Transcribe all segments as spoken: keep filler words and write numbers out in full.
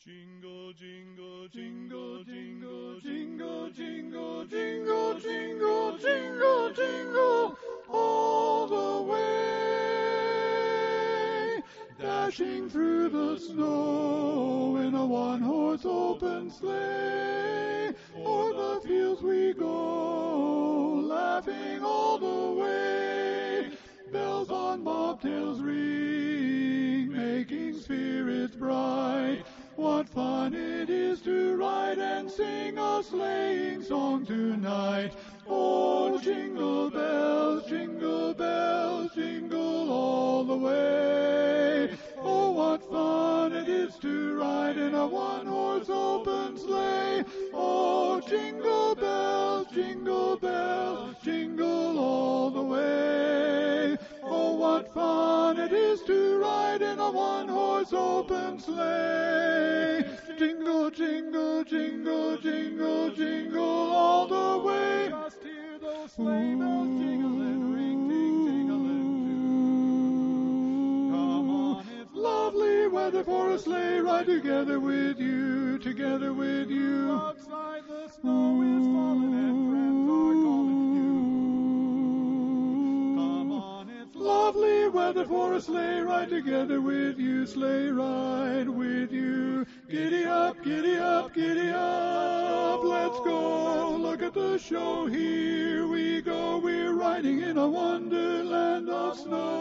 Jingle, jingle, jingle, jingle, jingle, jingle, jingle, jingle, jingle, jingle, all the way. Dashing through the snow in a one-horse open sleigh. O'er the fields we go, laughing all the way. Bells on bobtails ring, making spirits bright. What fun it is to ride and sing a sleighing song tonight. Oh, jingle bells, jingle bells, jingle all the way. Oh, what fun it is to ride in a one-horse open sleigh. Oh, jingle bells, jingle bells, jingle all the way. Oh, what fun it is to ride in a one-horse open sleigh. Jingle, jingle, jingle, jingle, jingle all the way. Just hear those sleigh bells jingling, ring, ting, tingling too. Come on, it's lovely weather for a sleigh ride together with you, together with you. Outside the snow is falling and friends are calling you. Come on, it's lovely weather for a sleigh ride together with you, sleigh ride with you. Giddy up, giddy up, giddy up, let's go, look at the show, here we go, we're riding in a wonderland of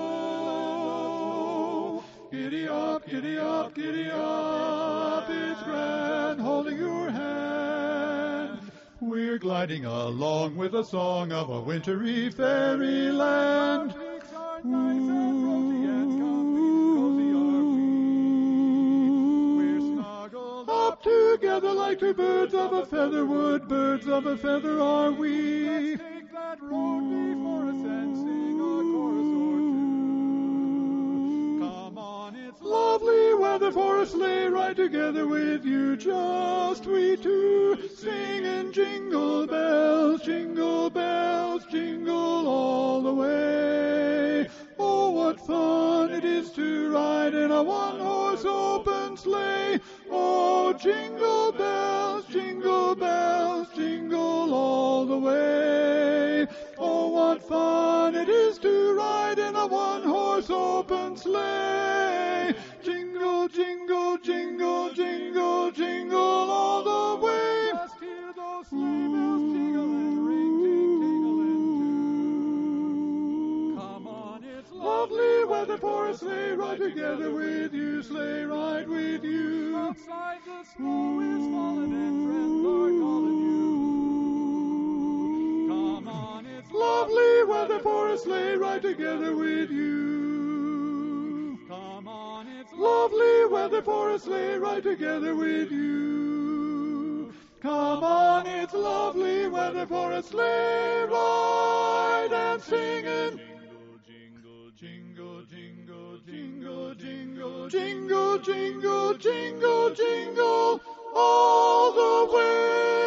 snow. Giddy up, giddy up, giddy up, it's grand, holding your hand. We're gliding along with a song of a wintry fairyland. Together like two birds of a feather, wood birds of a feather are we. Let's take that road before us and sing a chorus or two. Come on, it's lovely weather for a sleigh ride together with you, just we two, singing jingle bells, jingle bells, jingle all the way. Oh, what fun it is to ride in a one-horse open sleigh. Oh, jingle bells, jingle bells, jingle all the way. Oh, what fun it is to ride in a one-horse open sleigh. Jingle, jingle, jingle, jingle, jingle all the way. Just hear those sleigh bells jingling, ring, ting, tingling too. Come on, it's lovely weather for a sleigh ride together with you, sleigh ride with you. Outside the snow is falling and friends are calling you. Come on, it's lovely weather for a sleigh ride together with you. Come on, it's lovely weather for a sleigh ride together with you. Come on, it's lovely weather for a sleigh ride and singing. Jingle, jingle, jingle, jingle, jingle, jingle, jingle, jingle, all the way.